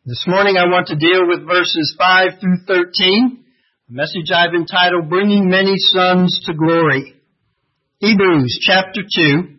This morning I want to deal with verses 5 through 13, a message I've entitled, Bringing Many Sons to Glory. Hebrews chapter 2.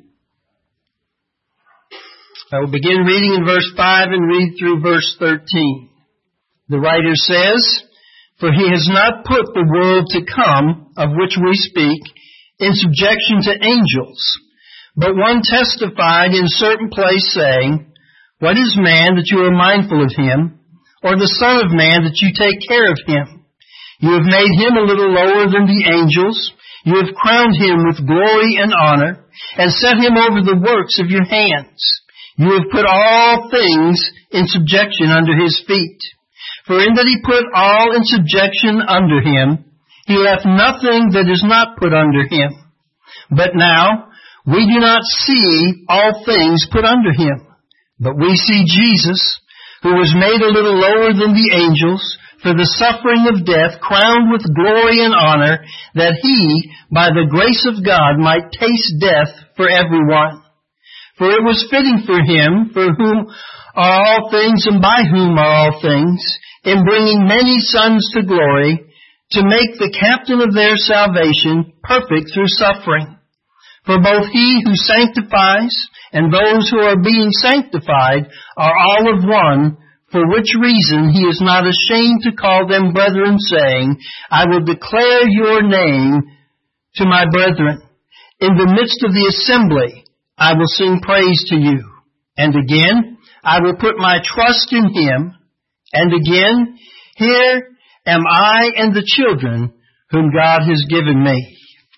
I will begin reading in verse 5 and read through verse 13. The writer says, For he has not put the world to come, of which we speak, in subjection to angels, but one testified in certain place, saying, What is man that you are mindful of him, or the son of man that you take care of him? You have made him a little lower than the angels. You have crowned him with glory and honor, and set him over the works of your hands. You have put all things in subjection under his feet. For in that he put all in subjection under him, he left nothing that is not put under him. But now we do not see all things put under him. But we see Jesus, who was made a little lower than the angels, for the suffering of death, crowned with glory and honor, that he, by the grace of God, might taste death for everyone. For it was fitting for him, for whom are all things and by whom are all things, in bringing many sons to glory, to make the captain of their salvation perfect through suffering. For both he who sanctifies and those who are being sanctified are all of one, for which reason he is not ashamed to call them brethren, saying, I will declare your name to my brethren. In the midst of the assembly I will sing praise to you. And again, I will put my trust in him. And again, here am I and the children whom God has given me.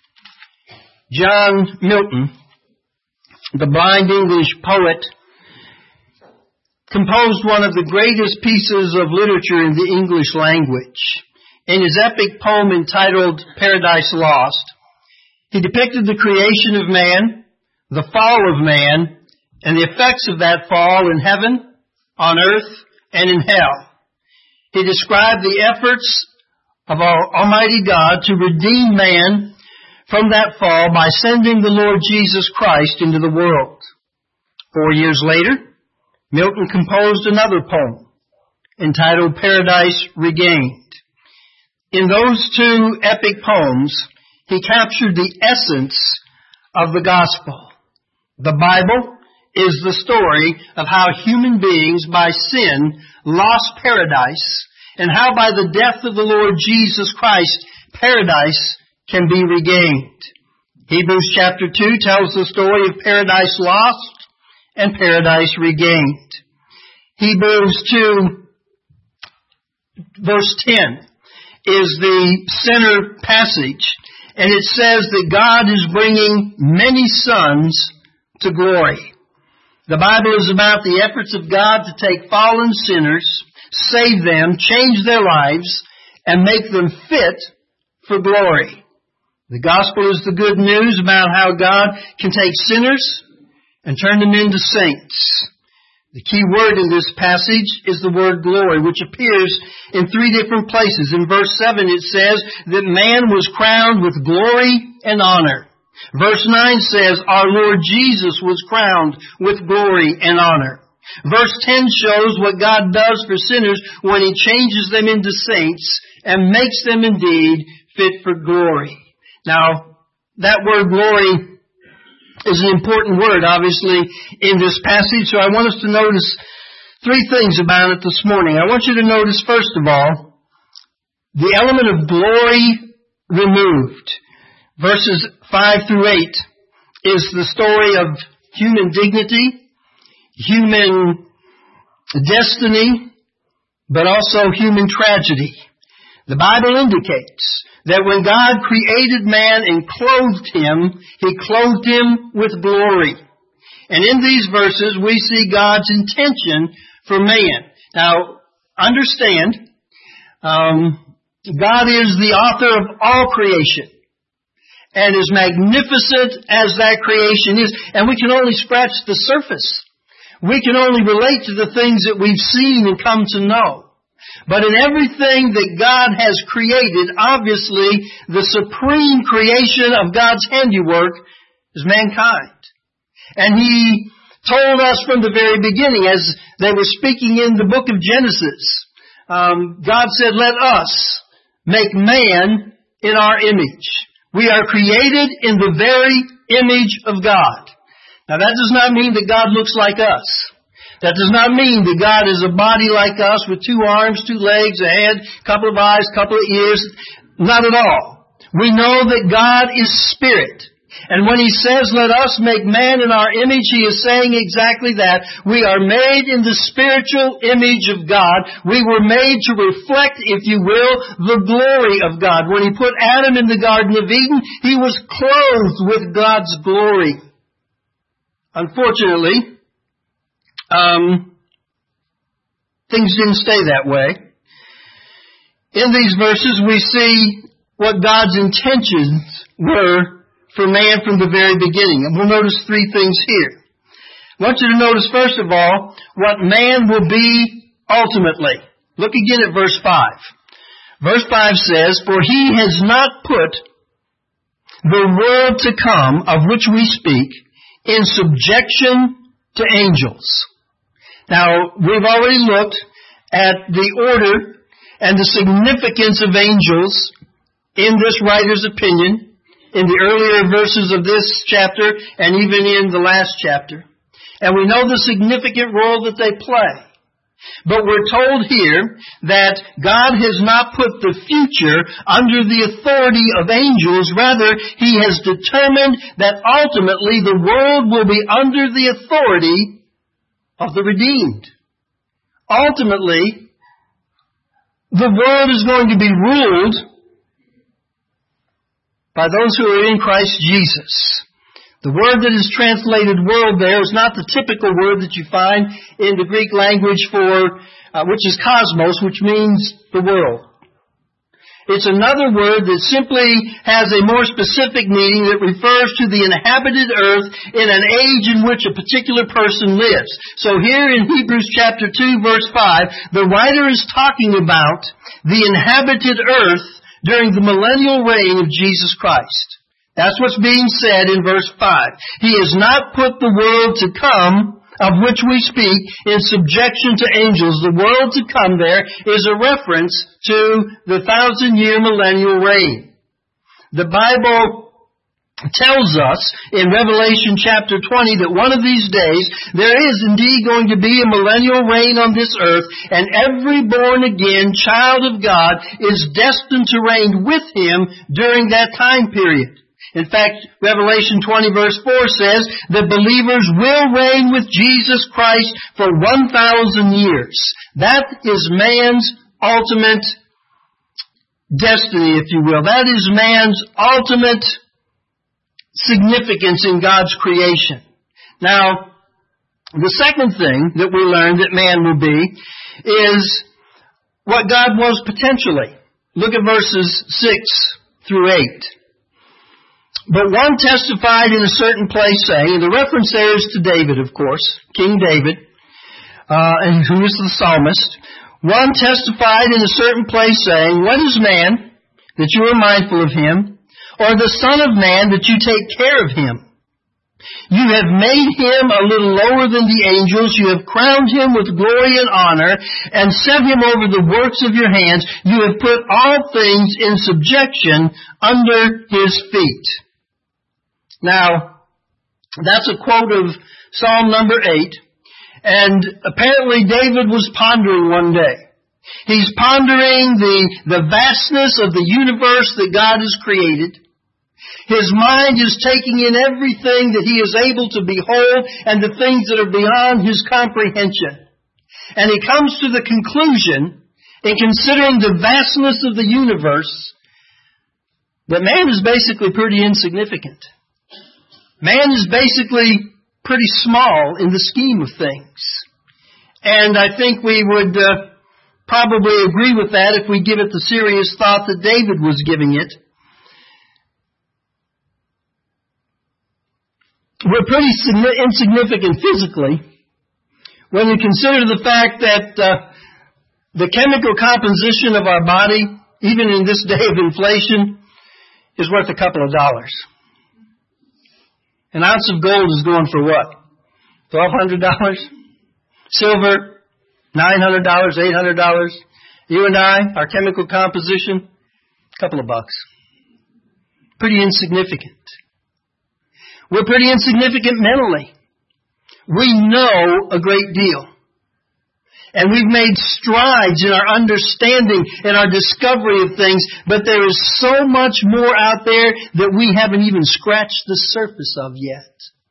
John Milton, the blind English poet, composed one of the greatest pieces of literature in the English language. In his epic poem entitled Paradise Lost, he depicted the creation of man, the fall of man, and the effects of that fall in heaven, on earth, and in hell. He described the efforts of our Almighty God to redeem man from that fall by sending the Lord Jesus Christ into the world. 4 years later, Milton composed another poem entitled Paradise Regained. In those two epic poems, he captured the essence of the gospel. The Bible is the story of how human beings by sin lost paradise, and how by the death of the Lord Jesus Christ, paradise can be regained. Hebrews chapter 2 tells the story of paradise lost and paradise regained. Hebrews 2 verse 10 is the center passage, and it says that God is bringing many sons to glory. The Bible is about the efforts of God to take fallen sinners, save them, change their lives, and make them fit for glory. The gospel is the good news about how God can take sinners and turn them into saints. The key word in this passage is the word glory, which appears in 3 different places. In verse 7 it says that man was crowned with glory and honor. Verse 9 says our Lord Jesus was crowned with glory and honor. Verse 10 shows what God does for sinners when He changes them into saints and makes them indeed fit for glory. Now, that word glory is an important word, obviously, in this passage, so I want us to notice 3 things about it this morning. I want you to notice, first of all, the element of glory removed. Verses 5 through 8 is the story of human dignity, human destiny, but also human tragedy. The Bible indicates that when God created man and clothed him, He clothed him with glory. And in these verses, we see God's intention for man. Now, understand, God is the author of all creation. And as magnificent as that creation is, and we can only scratch the surface. We can only relate to the things that we've seen and come to know. But in everything that God has created, obviously, the supreme creation of God's handiwork is mankind. And He told us from the very beginning, as they were speaking in the book of Genesis, God said, let us make man in our image. We are created in the very image of God. Now that does not mean that God looks like us. That does not mean that God is a body like us with 2 arms, 2 legs, a head, couple of eyes, couple of ears. Not at all. We know that God is spirit. And when He says, let us make man in our image, He is saying exactly that. We are made in the spiritual image of God. We were made to reflect, if you will, the glory of God. When He put Adam in the Garden of Eden, he was clothed with God's glory. Unfortunately, things didn't stay that way. In these verses, we see what God's intentions were for man from the very beginning. And we'll notice 3 things here. I want you to notice, first of all, what man will be ultimately. Look again at verse 5. Verse 5 says, for He has not put the world to come, of which we speak, in subjection to angels. Now, we've already looked at the order and the significance of angels in this writer's opinion, in the earlier verses of this chapter, and even in the last chapter. And we know the significant role that they play. But we're told here that God has not put the future under the authority of angels. Rather, He has determined that ultimately the world will be under the authority of the redeemed. Ultimately, the world is going to be ruled by those who are in Christ Jesus. The word that is translated world there is not the typical word that you find in the Greek language for, which is cosmos, which means the world. It's another word that simply has a more specific meaning that refers to the inhabited earth in an age in which a particular person lives. So here in Hebrews chapter 2 verse 5, the writer is talking about the inhabited earth during the millennial reign of Jesus Christ. That's what's being said in verse 5. He has not put the world to come, of which we speak, in subjection to angels. The world to come there is a reference to the 1,000-year millennial reign. The Bible tells us in Revelation chapter 20 that one of these days there is indeed going to be a millennial reign on this earth, and every born again child of God is destined to reign with Him during that time period. In fact, Revelation 20 verse 4 says that believers will reign with Jesus Christ for 1,000 years. That is man's ultimate destiny, if you will. That is man's ultimate significance in God's creation. Now, the second thing that we learn that man will be is what God was potentially. Look at verses 6 through 8. But one testified in a certain place saying, and the reference there is to David, of course, King David, and who is the psalmist. One testified in a certain place saying, what is man that you are mindful of him, or the son of man that you take care of him? You have made him a little lower than the angels. You have crowned him with glory and honor and set him over the works of your hands. You have put all things in subjection under his feet. Now, that's a quote of Psalm number 8. And apparently David was pondering one day. He's pondering the vastness of the universe that God has created. His mind is taking in everything that he is able to behold and the things that are beyond his comprehension. And he comes to the conclusion, in considering the vastness of the universe, that man is basically pretty insignificant. Man is basically pretty small in the scheme of things. And I think we would probably agree with that if we give it the serious thought that David was giving it. We're pretty insignificant physically when you consider the fact that the chemical composition of our body, even in this day of inflation, is worth a couple of dollars. An ounce of gold is going for what? $1,200. Silver, $900, $800. You and I, our chemical composition, a couple of bucks. Pretty insignificant. We're pretty insignificant mentally. We know a great deal. And we've made strides in our understanding and our discovery of things, but there is so much more out there that we haven't even scratched the surface of yet.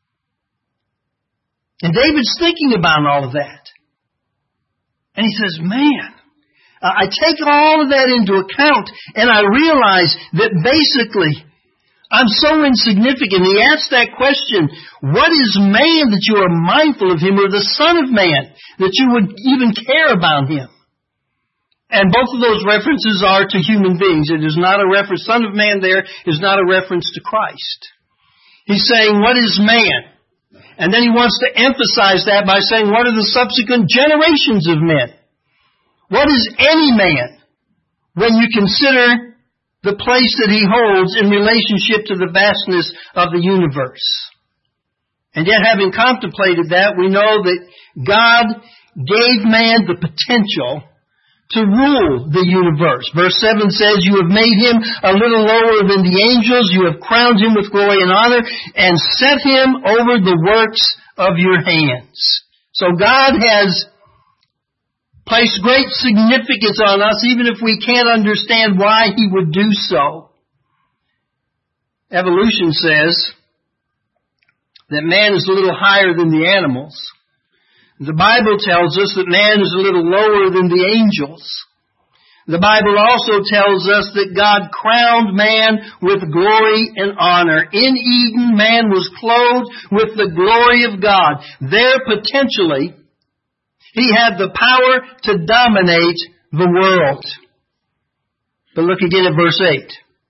And David's thinking about all of that. And he says, man, I take all of that into account and I realize that basically I'm so insignificant. He asked that question, what is man that you are mindful of him, or the Son of Man that you would even care about him? And both of those references are to human beings. It is not a reference, Son of Man there is not a reference to Christ. He's saying, what is man? And then he wants to emphasize that by saying, what are the subsequent generations of men? What is any man when you consider the place that he holds in relationship to the vastness of the universe? And yet, having contemplated that, we know that God gave man the potential to rule the universe. Verse 7 says, you have made him a little lower than the angels. You have crowned him with glory and honor and set him over the works of your hands. So God has placed great significance on us, even if we can't understand why he would do so. Evolution says that man is a little higher than the animals. The Bible tells us that man is a little lower than the angels. The Bible also tells us that God crowned man with glory and honor. In Eden, man was clothed with the glory of God. There, potentially, he had the power to dominate the world. But look again at verse 8.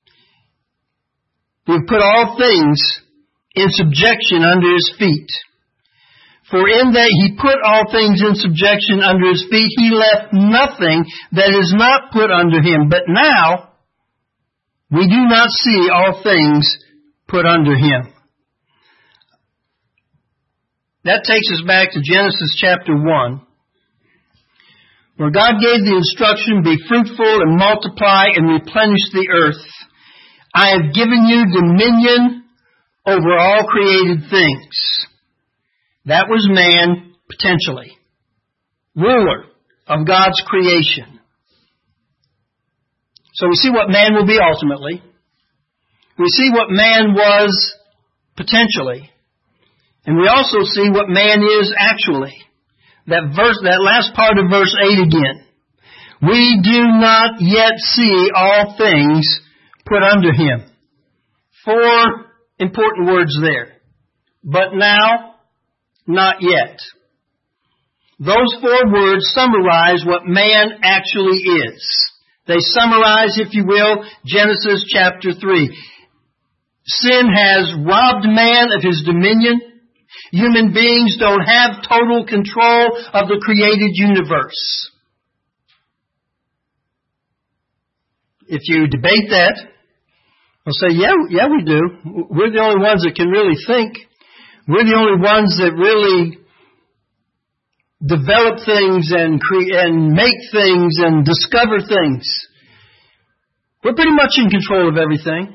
We've put all things in subjection under his feet. For in that he put all things in subjection under his feet, he left nothing that is not put under him. But now, we do not see all things put under him. That takes us back to Genesis chapter 1, where God gave the instruction, be fruitful and multiply and replenish the earth. I have given you dominion over all created things. That was man, potentially, ruler of God's creation. So we see what man will be ultimately. We see what man was potentially. And we also see what man is actually. That last part of verse 8 again. We do not yet see all things put under him. 4 important words there. But now, not yet. Those 4 words summarize what man actually is. They summarize, if you will, Genesis chapter 3. Sin has robbed man of his dominion. Human beings don't have total control of the created universe. If you debate that, they'll say, yeah, we do. We're the only ones that can really think. We're the only ones that really develop things and make things and discover things. We're pretty much in control of everything.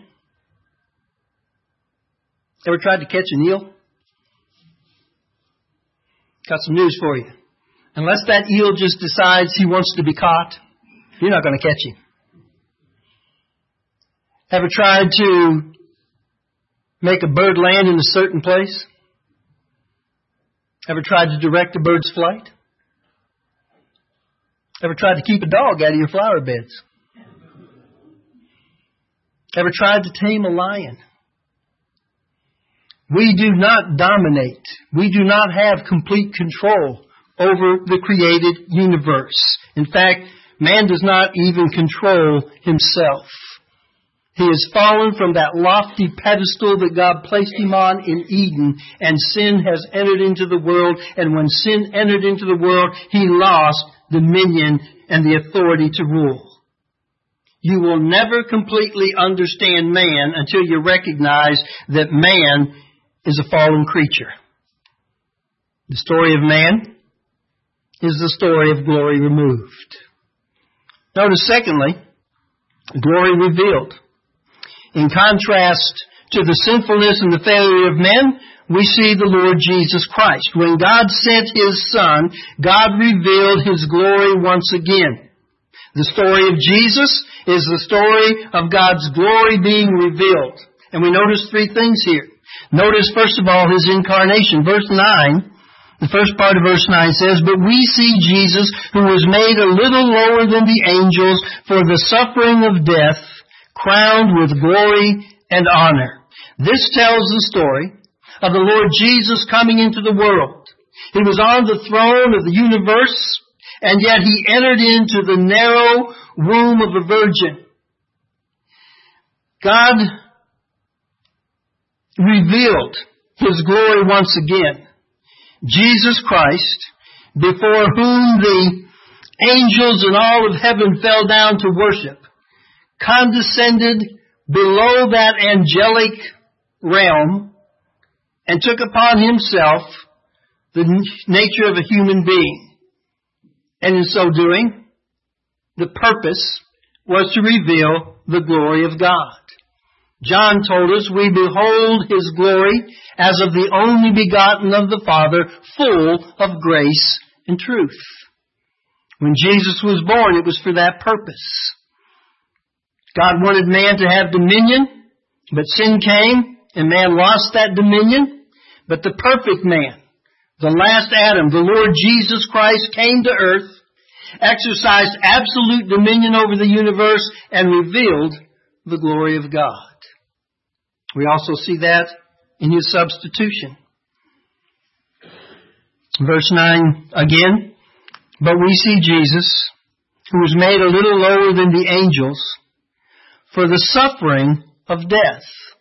Ever tried to catch an eel? Got some news for you. Unless that eel just decides he wants to be caught, you're not going to catch him. Ever tried to make a bird land in a certain place? Ever tried to direct a bird's flight? Ever tried to keep a dog out of your flower beds? Ever tried to tame a lion? We do not dominate. We do not have complete control over the created universe. In fact, man does not even control himself. He has fallen from that lofty pedestal that God placed him on in Eden, and sin has entered into the world, and when sin entered into the world, he lost dominion and the authority to rule. You will never completely understand man until you recognize that man is a fallen creature. The story of man is the story of glory removed. Notice, secondly, glory revealed. In contrast to the sinfulness and the failure of men, we see the Lord Jesus Christ. When God sent His Son, God revealed His glory once again. The story of Jesus is the story of God's glory being revealed. And we notice three things here. Notice, first of all, His incarnation. Verse 9, the first part of verse 9 says, "But we see Jesus, who was made a little lower than the angels for the suffering of death, crowned with glory and honor." This tells the story of the Lord Jesus coming into the world. He was on the throne of the universe, and yet He entered into the narrow womb of a virgin. God revealed His glory once again. Jesus Christ, before whom the angels and all of heaven fell down to worship, condescended below that angelic realm and took upon Himself the nature of a human being. And in so doing, the purpose was to reveal the glory of God. John told us, "We behold His glory as of the only begotten of the Father, full of grace and truth." When Jesus was born, it was for that purpose. God wanted man to have dominion, but sin came, and man lost that dominion. But the perfect man, the last Adam, the Lord Jesus Christ, came to earth, exercised absolute dominion over the universe, and revealed the glory of God. We also see that in His substitution. Verse 9 again, "But we see Jesus, who was made a little lower than the angels, for the suffering of death."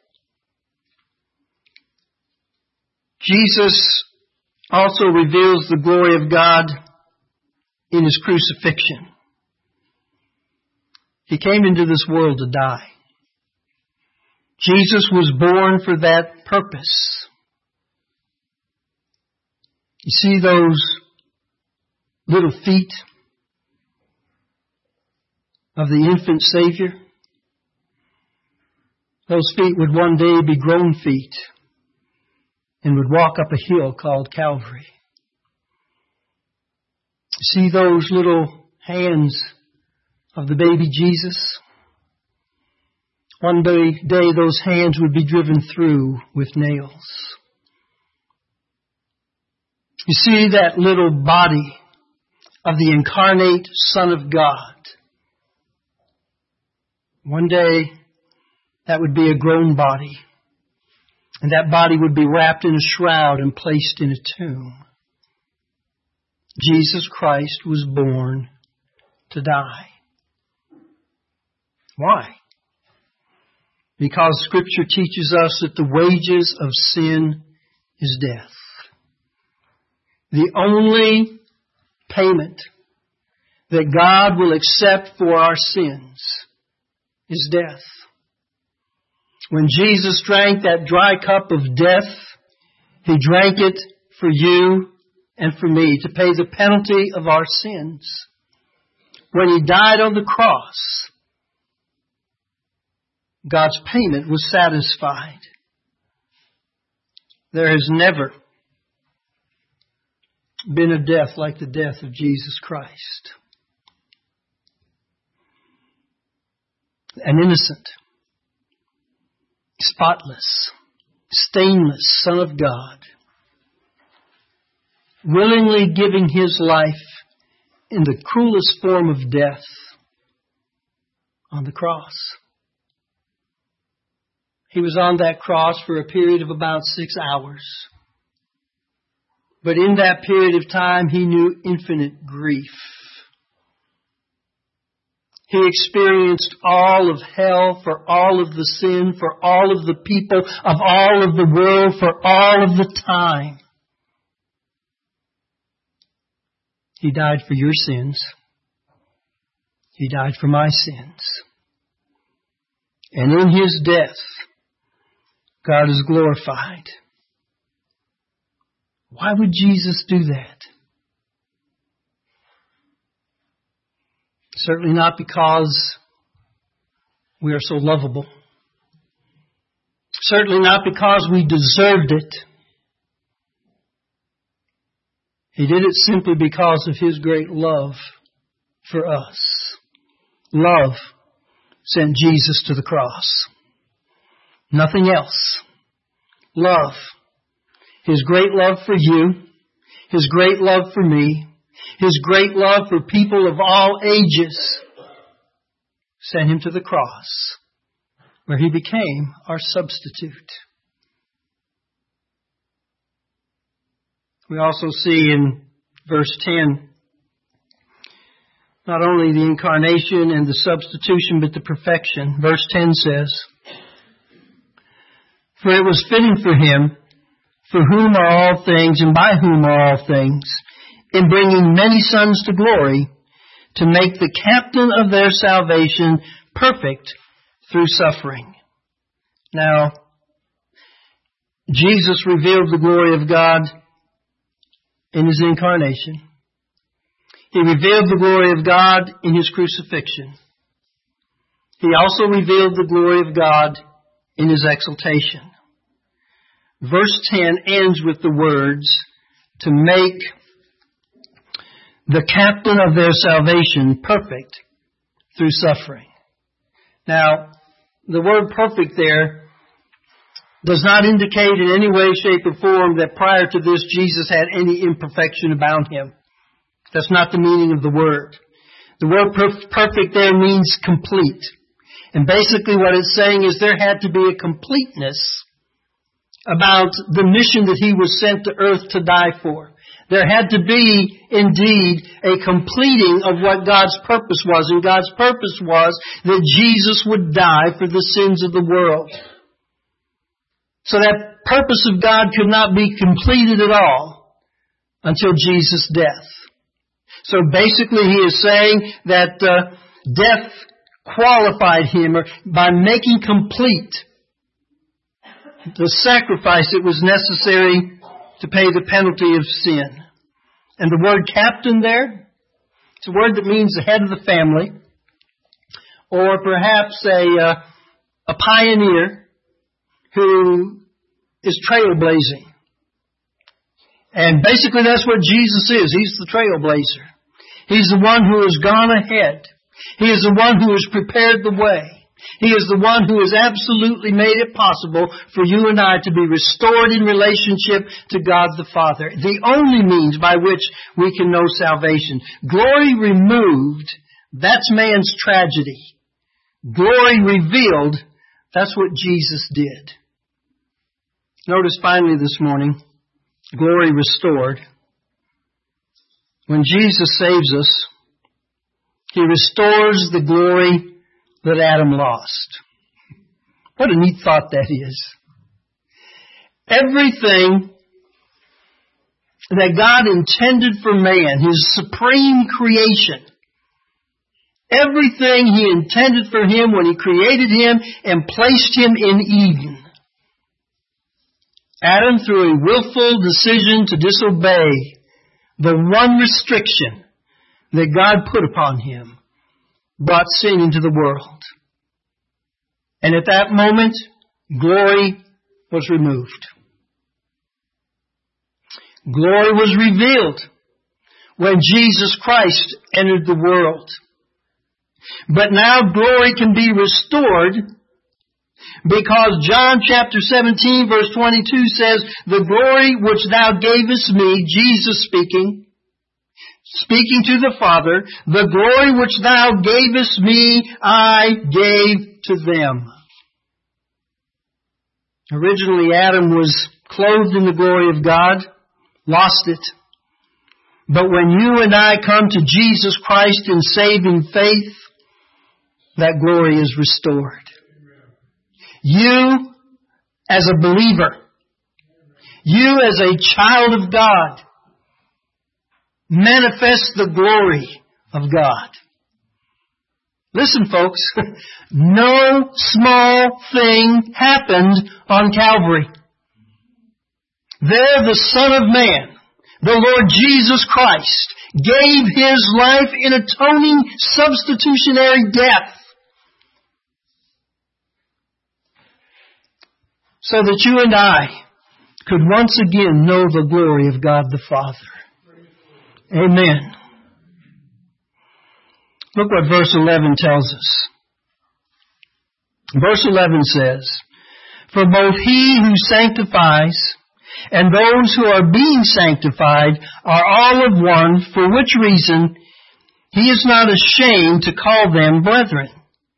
Jesus also reveals the glory of God in His crucifixion. He came into this world to die. Jesus was born for that purpose. You see those little feet of the infant Savior? Those feet would one day be grown feet and would walk up a hill called Calvary. See those little hands of the baby Jesus? One day those hands would be driven through with nails. You see that little body of the incarnate Son of God? One day that would be a grown body. And that body would be wrapped in a shroud and placed in a tomb. Jesus Christ was born to die. Why? Because Scripture teaches us that the wages of sin is death. The only payment that God will accept for our sins is death. When Jesus drank that dry cup of death, He drank it for you and for me to pay the penalty of our sins. When He died on the cross, God's payment was satisfied. There has never been a death like the death of Jesus Christ. An innocent, spotless, stainless Son of God, willingly giving His life in the cruelest form of death on the cross. He was on that cross for a period of about 6 hours. But in that period of time, He knew infinite grief. He experienced all of hell for all of the sin, for all of the people, of all of the world, for all of the time. He died for your sins. He died for my sins. And in His death, God is glorified. Why would Jesus do that? Certainly not because we are so lovable. Certainly not because we deserved it. He did it simply because of His great love for us. Love sent Jesus to the cross. Nothing else. Love. His great love for you. His great love for me. His great love for people of all ages sent Him to the cross, where He became our substitute. We also see in verse 10 not only the incarnation and the substitution, but the perfection. Verse 10 says, "For it was fitting for Him, for whom are all things and by whom are all things, in bringing many sons to glory, to make the captain of their salvation perfect through suffering." Now, Jesus revealed the glory of God in His incarnation. He revealed the glory of God in His crucifixion. He also revealed the glory of God in His exaltation. Verse 10 ends with the words, "to make the captain of their salvation perfect through suffering." Now, the word perfect there does not indicate in any way, shape, or form that prior to this Jesus had any imperfection about Him. That's not the meaning of the word. The word perfect there means complete. And basically what it's saying is there had to be a completeness about the mission that He was sent to earth to die for. There had to be, indeed, a completing of what God's purpose was. And God's purpose was that Jesus would die for the sins of the world. So that purpose of God could not be completed at all until Jesus' death. So basically He is saying that death qualified Him by making complete the sacrifice that was necessary to pay the penalty of sin. And the word captain there, it's a word that means the head of the family, or perhaps a pioneer who is trailblazing. And basically that's what Jesus is. He's the trailblazer. He's the one who has gone ahead. He is the one who has prepared the way. He is the one who has absolutely made it possible for you and I to be restored in relationship to God the Father. The only means by which we can know salvation. Glory removed, that's man's tragedy. Glory revealed, that's what Jesus did. Notice finally this morning, glory restored. When Jesus saves us, He restores the glory that Adam lost. What a neat thought that is. Everything that God intended for man, His supreme creation, everything He intended for him when He created him and placed him in Eden, Adam, through a willful decision to disobey the one restriction that God put upon him, brought sin into the world. And at that moment, glory was removed. Glory was revealed when Jesus Christ entered the world. But now glory can be restored because John chapter 17 verse 22 says, "The glory which thou gavest me," Jesus speaking to the Father, "the glory which thou gavest me, I gave to them." Originally, Adam was clothed in the glory of God, lost it. But when you and I come to Jesus Christ in saving faith, that glory is restored. You, as a believer, you as a child of God, manifest the glory of God. Listen, folks, no small thing happened on Calvary. There the Son of Man, the Lord Jesus Christ, gave His life in atoning substitutionary death so that you and I could once again know the glory of God the Father. Amen. Look what verse 11 tells us. Verse 11 says, "For both He who sanctifies and those who are being sanctified are all of one, for which reason He is not ashamed to call them brethren."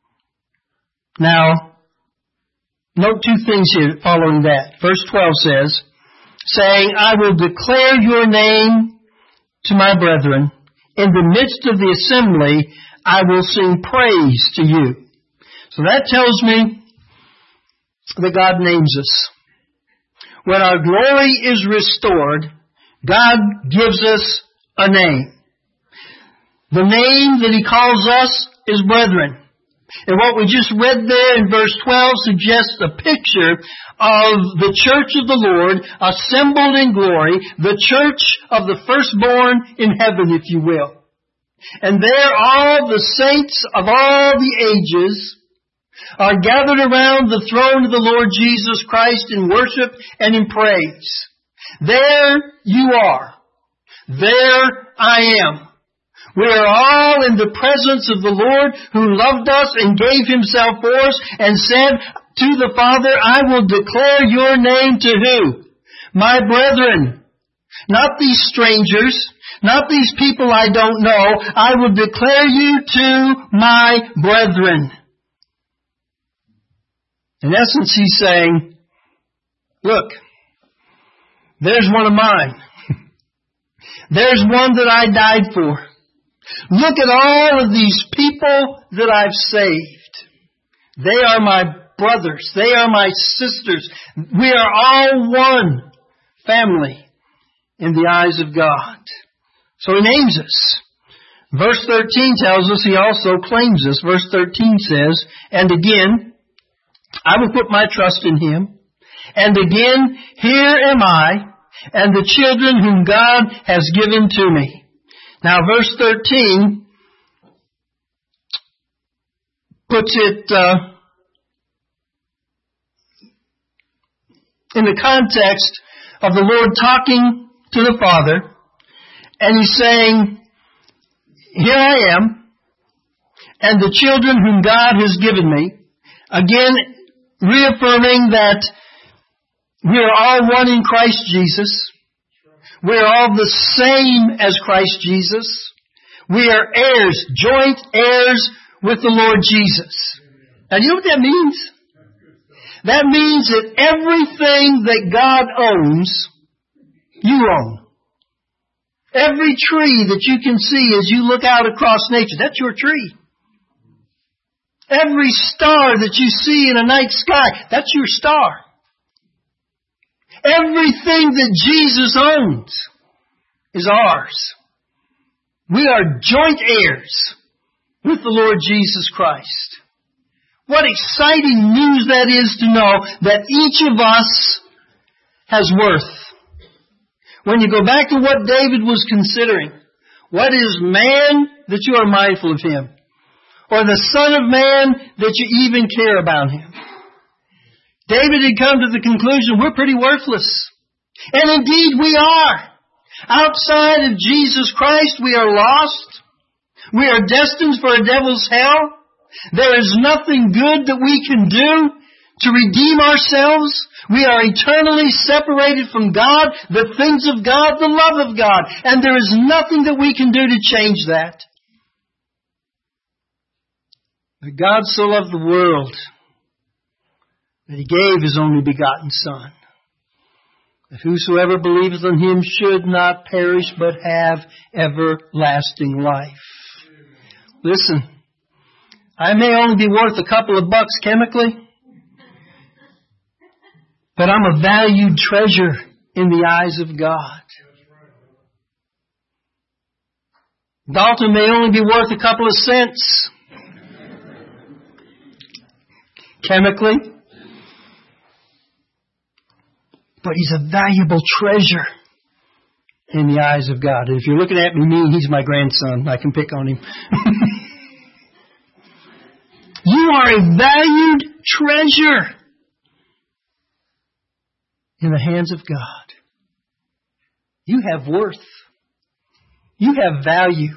Now, note two things here following that. Verse 12 says, saying, "I will declare your name to my brethren. In the midst of the assembly, I will sing praise to you." So that tells me that God names us. When our glory is restored, God gives us a name. The name that He calls us is brethren. And what we just read there in verse 12 suggests a picture of the church of the Lord assembled in glory, the church of the firstborn in heaven, if you will. And there all the saints of all the ages are gathered around the throne of the Lord Jesus Christ in worship and in praise. There you are. There I am. We are all in the presence of the Lord who loved us and gave Himself for us and said to the Father, "I will declare your name to who? My brethren." Not these strangers, not these people I don't know. I will declare you to my brethren. In essence, He's saying, look, there's one of mine. There's one that I died for. Look at all of these people that I've saved. They are my brothers. They are my sisters. We are all one family in the eyes of God. So He names us. Verse 13 tells us He also claims us. Verse 13 says, "And again, I will put my trust in Him. And again, here am I, and the children whom God has given to me." Now, verse 13 puts it in the context of the Lord talking to the Father, and He's saying, "Here I am, and the children whom God has given me." Again, reaffirming that we are all one in Christ Jesus. We are all the same as Christ Jesus. We are heirs, joint heirs with the Lord Jesus. Now, you know what that means? That means that everything that God owns, you own. Every tree that you can see as you look out across nature, that's your tree. Every star that you see in a night sky, that's your star. Everything that Jesus owns is ours. We are joint heirs with the Lord Jesus Christ. What exciting news that is to know that each of us has worth. When you go back to what David was considering, what is man that you are mindful of him? Or the Son of Man that you even care about him? David had come to the conclusion we're pretty worthless. And indeed we are. Outside of Jesus Christ we are lost. We are destined for a devil's hell. There is nothing good that we can do to redeem ourselves. We are eternally separated from God, the things of God, the love of God. And there is nothing that we can do to change that. But God so loved the world that He gave His only begotten Son, that whosoever believeth on Him should not perish but have everlasting life. Listen, I may only be worth a couple of bucks chemically, but I'm a valued treasure in the eyes of God. Dalton may only be worth a couple of cents chemically, But he's a valuable treasure in the eyes of God. And if you're looking at me mean, he's my grandson. I can pick on him. You are a valued treasure in the hands of God. You have worth. You have value.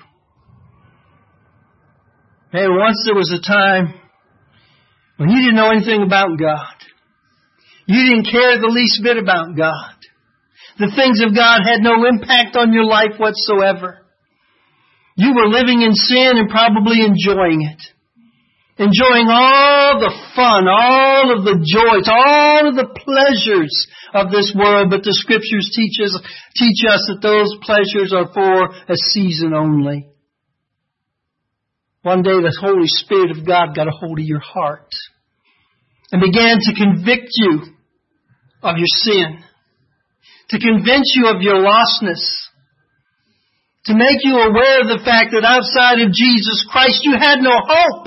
Hey, once there was a time when you didn't know anything about God. You didn't care the least bit about God. The things of God had no impact on your life whatsoever. You were living in sin and probably enjoying it. Enjoying all the fun, all of the joys, all of the pleasures of this world. But the Scriptures teach us that those pleasures are for a season only. One day the Holy Spirit of God got a hold of your heart and began to convict you of your sin, to convince you of your lostness, to make you aware of the fact that outside of Jesus Christ you had no hope.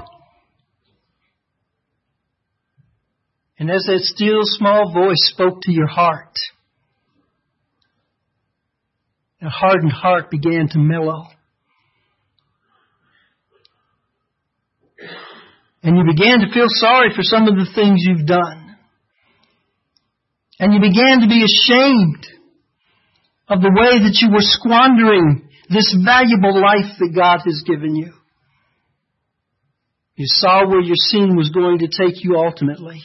And as that still small voice spoke to your heart, that hardened heart began to mellow. And you began to feel sorry for some of the things you've done. And you began to be ashamed of the way that you were squandering this valuable life that God has given you. You saw where your sin was going to take you ultimately.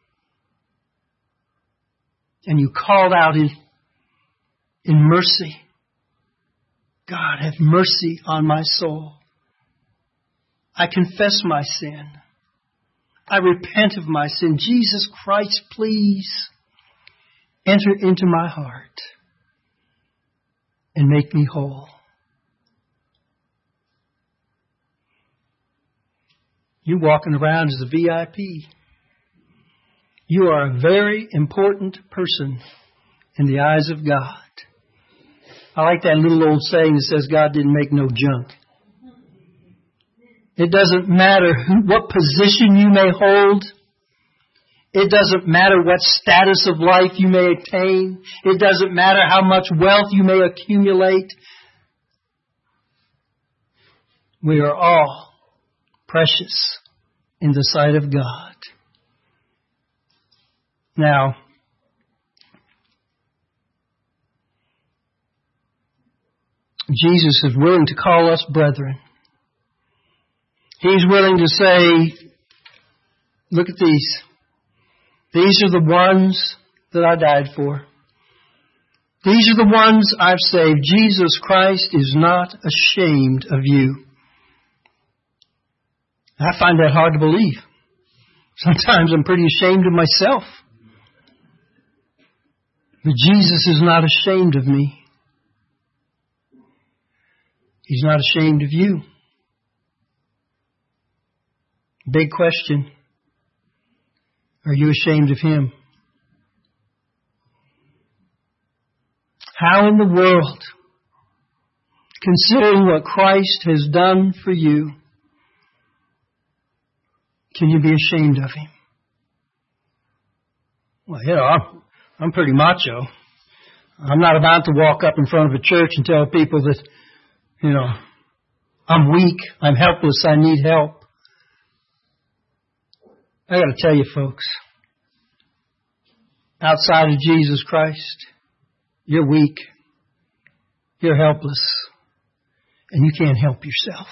And you called out in mercy, God, have mercy on my soul. I confess my sin. I repent of my sin. Jesus Christ, please enter into my heart and make me whole. You're walking around as a VIP. You are a very important person in the eyes of God. I like that little old saying that says God didn't make no junk. It doesn't matter what position you may hold. It doesn't matter what status of life you may attain. It doesn't matter how much wealth you may accumulate. We are all precious in the sight of God. Now, Jesus is willing to call us brethren. He's willing to say, look at these. These are the ones that I died for. These are the ones I've saved. Jesus Christ is not ashamed of you. I find that hard to believe. Sometimes I'm pretty ashamed of myself. But Jesus is not ashamed of me. He's not ashamed of you. Big question. Are you ashamed of Him? How in the world, considering what Christ has done for you, can you be ashamed of Him? Well, I'm pretty macho. I'm not about to walk up in front of a church and tell people that, I'm weak, I'm helpless, I need help. I got to tell you, folks, outside of Jesus Christ, you're weak, you're helpless, and you can't help yourself.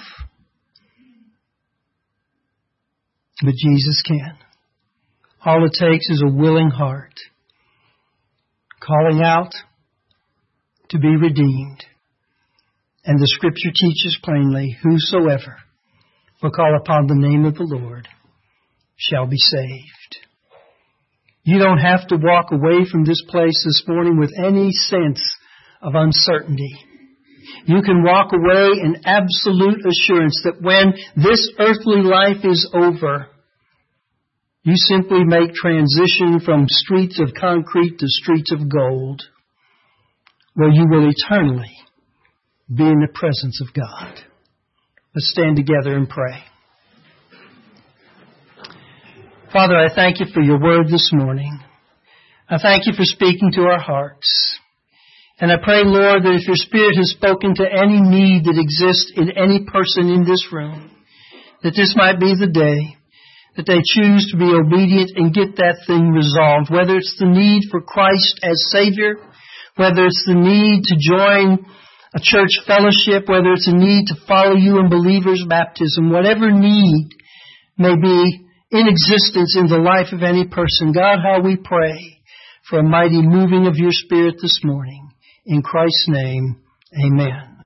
But Jesus can. All it takes is a willing heart, calling out to be redeemed. And the Scripture teaches plainly, whosoever will call upon the name of the Lord shall be saved. You don't have to walk away from this place this morning with any sense of uncertainty. You can walk away in absolute assurance that when this earthly life is over, you simply make transition from streets of concrete to streets of gold, where you will eternally be in the presence of God. Let's stand together and pray. Father, I thank you for your word this morning. I thank you for speaking to our hearts. And I pray, Lord, that if your Spirit has spoken to any need that exists in any person in this room, that this might be the day that they choose to be obedient and get that thing resolved, whether it's the need for Christ as Savior, whether it's the need to join a church fellowship, whether it's a need to follow you in believers' baptism, whatever need may be in existence in the life of any person. God, how we pray for a mighty moving of your Spirit this morning. In Christ's name, amen.